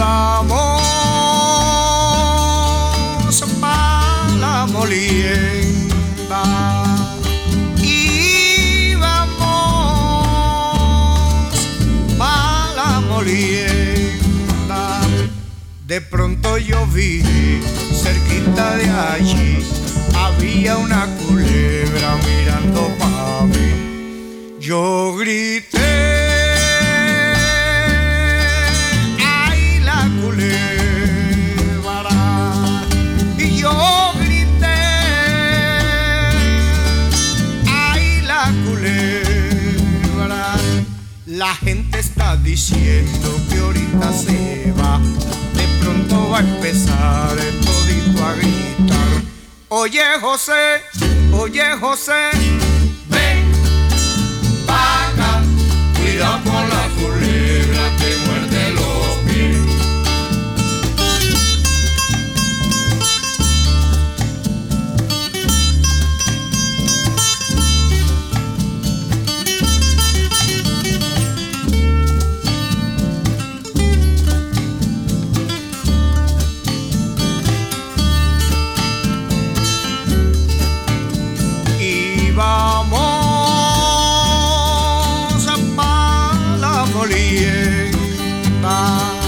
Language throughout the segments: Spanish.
Íbamos pa' la molienda, íbamos pa' la molienda. De pronto yo vi cerquita de allí había una culebra mirando pa' mí. Yo grité, ¡ay, la culebra! Y yo grité, ¡ay, la culebra! La gente está diciendo que ahorita se va, de pronto va a empezar todito a gritar. Oye, José, ven pa' acá, cuidado con la culebra, te muerde los pies. Íbamos pa' la molienda,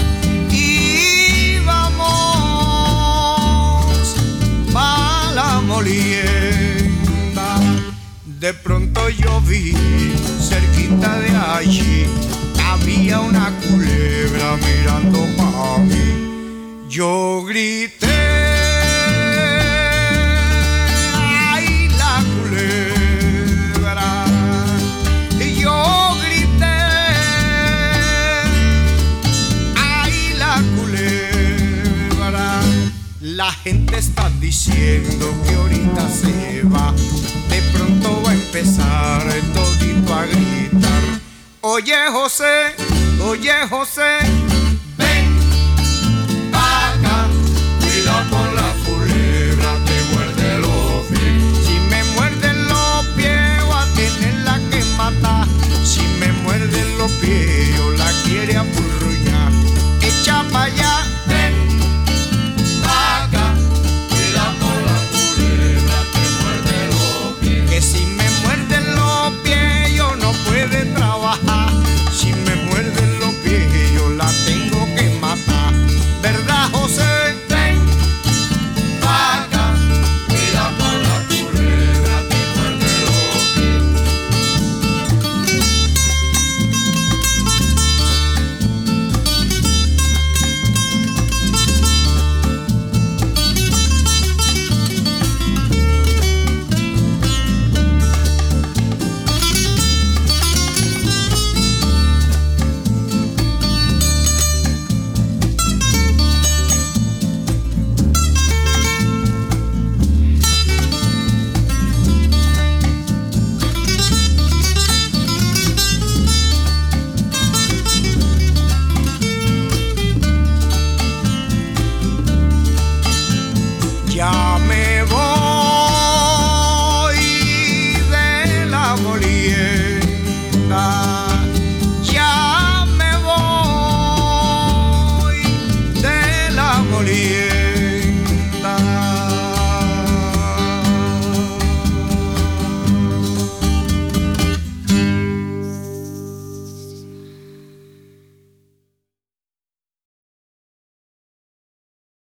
íbamos pa' la molienda. De pronto yo vi cerquita de allí había una culebra mirando pa' mí. Yo grité, la gente está diciendo que ahorita se va, de pronto va a empezar todito a gritar. Oye, José,